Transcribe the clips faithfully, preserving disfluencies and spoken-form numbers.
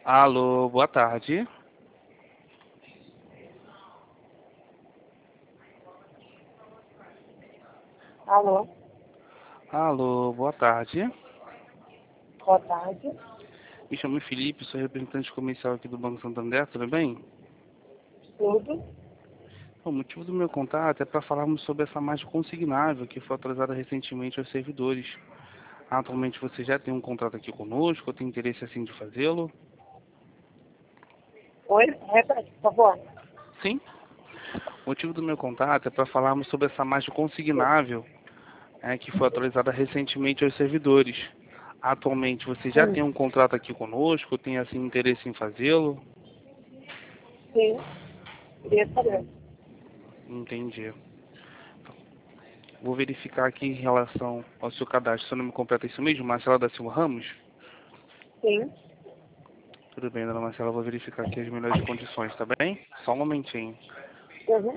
Alô, boa tarde. Alô, Alô, boa tarde. boa tarde. Me chamo Felipe, sou representante comercial aqui do Banco Santander, tudo bem? Tudo? O motivo do meu contato é para falarmos sobre essa margem consignável que foi atualizada recentemente aos servidores. Atualmente você já tem um contrato aqui conosco, ou tem interesse assim de fazê-lo? Oi? Repete, por favor. Sim. O motivo do meu contato é para falarmos sobre essa margem consignável é, que foi atualizada recentemente aos servidores. Atualmente você já Sim, tem um contrato aqui conosco, tem assim interesse em fazê-lo? sim. Queria saber. Entendi. Vou verificar aqui em relação ao seu cadastro. Seu nome completo é isso mesmo? Marcela da Silva Ramos? Sim. Tudo bem, dona Marcela, vou verificar aqui as melhores condições, tá bem? Só um momentinho. Uhum.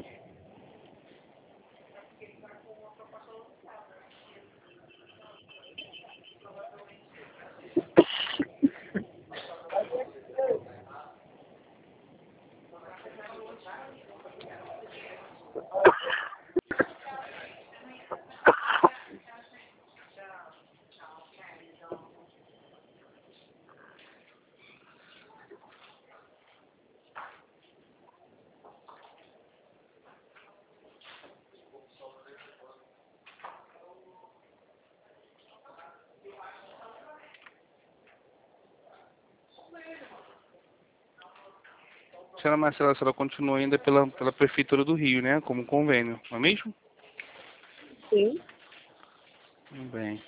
Senhora Marcela, a senhora continua ainda pela, pela Prefeitura do Rio, né? Como convênio, não é mesmo? Sim. Tudo bem.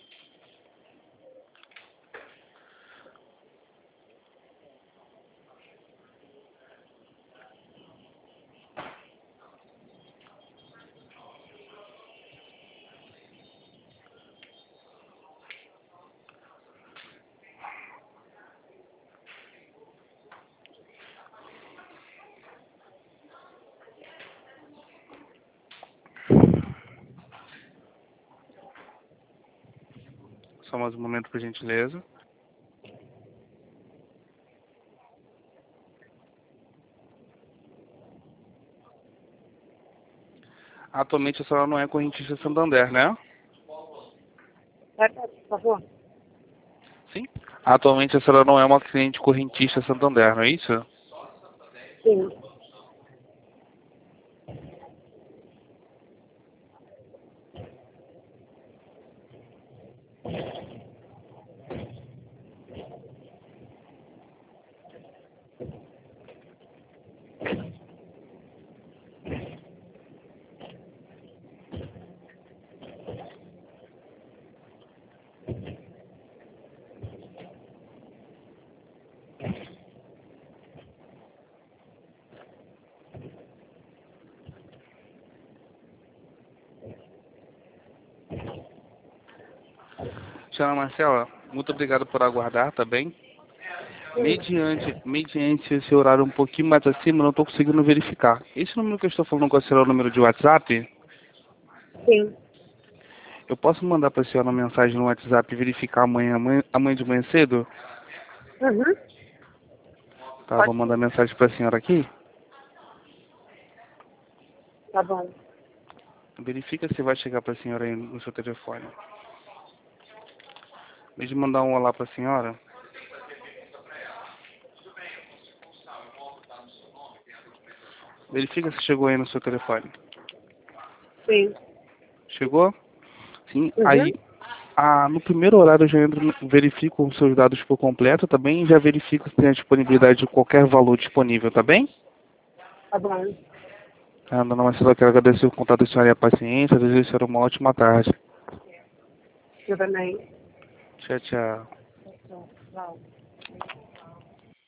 Só mais um momento, por gentileza. Atualmente a senhora não é correntista Santander, né? Repete, por favor. Sim. Atualmente a senhora não é uma cliente correntista Santander, não é isso? Sim. Senhora Marcela, muito obrigado por aguardar, tá bem? Sim. Mediante, mediante esse horário um pouquinho mais acima, não estou conseguindo verificar. Esse número que eu estou falando com a senhora é o número de WhatsApp? Sim. Eu posso mandar para a senhora uma mensagem no WhatsApp e verificar amanhã, amanhã, amanhã de manhã cedo? Uhum. Tá, vou Pode mandar sim. mensagem para a senhora aqui. Tá bom. Verifica se vai chegar para a senhora aí no seu telefone. Em vez de mandar um olá para a senhora, verifica se chegou aí no seu telefone. Sim. Chegou? Sim. Aí, Uhum. ah, no primeiro horário eu já entro, no- verifico os seus dados por completo, tá bem? E já verifico se tem a disponibilidade de qualquer valor disponível, tá bem? Tá bom. Ah, dona Marcela, eu quero agradecer o contato da senhora e a paciência. Desejo a senhora uma ótima tarde. Eu também. Tchau, tchau. Tchau, tchau. Tchau.